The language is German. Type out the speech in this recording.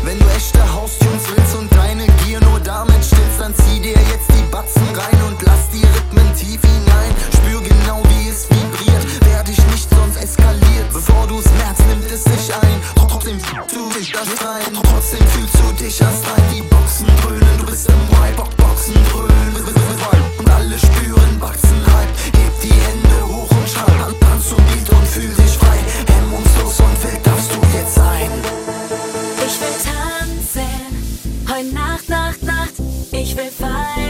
Wenn du echte Haustunes willst und deine Gier nur damit stillst, dann zieh dir jetzt die Batzen rein und lass die Rhythmen tief hinein. Spür genau, wie es vibriert, wer dich nicht, sonst eskaliert. Bevor du's merkst, nimmt es dich ein. Trotzdem fühlst du dich das rein. Trotzdem fühlst du dich erst rein. Die Boxen dröhnen, du bist im Vibe. Boxen dröhnen, und alle spüren Batzen-Hype. Heb die Hände hoch und schrei. Tanz zum Beat und fühl dich frei. Hemmungslos und wild darfst du jetzt sein. Ich will tanzen, heute Nacht, Nacht, Nacht. Ich will feiern.